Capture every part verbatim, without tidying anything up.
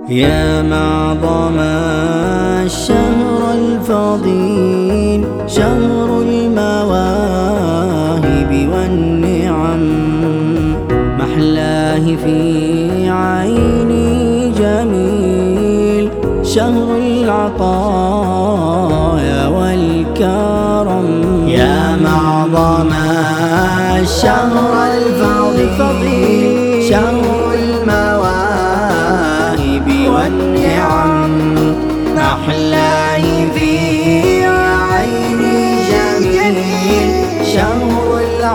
يا معظم الشهر الفضيل، شهر المواهب والنعم، محلاه في عيني جميل، شهر العطايا والكرم. يا معظم الشهر الفضيل، شهر المواهب والنعم، محلاه في عيني جميل، شهر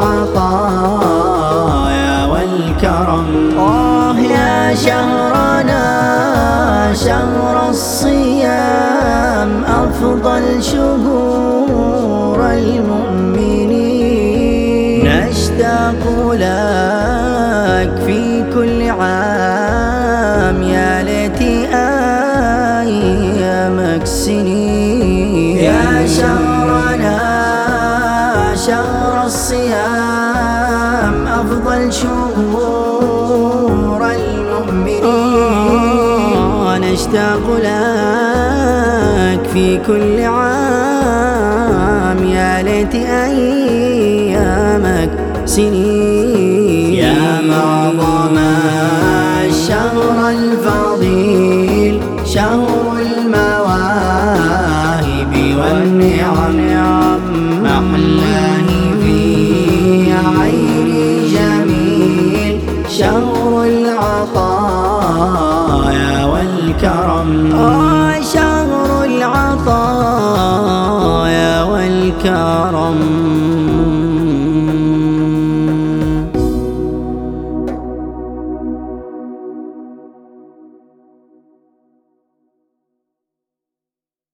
العطايا والكرم. آه يا شهرنا شهر الصيام، أفضل شهور المؤمنين، نشتاق لك في كل عام، يا ليت أيامك سنين. يا شهرنا شهر الصيام، أفضل شهور المؤمنين، نشتاق لك في كل عام، يا ليت أيامك سنين. يا معظم الشهر الفضيل، شهر المواهب والنعم، محلاه في عيني جميل، شهر العطايا والكرم. آه شهر العطايا والكرم.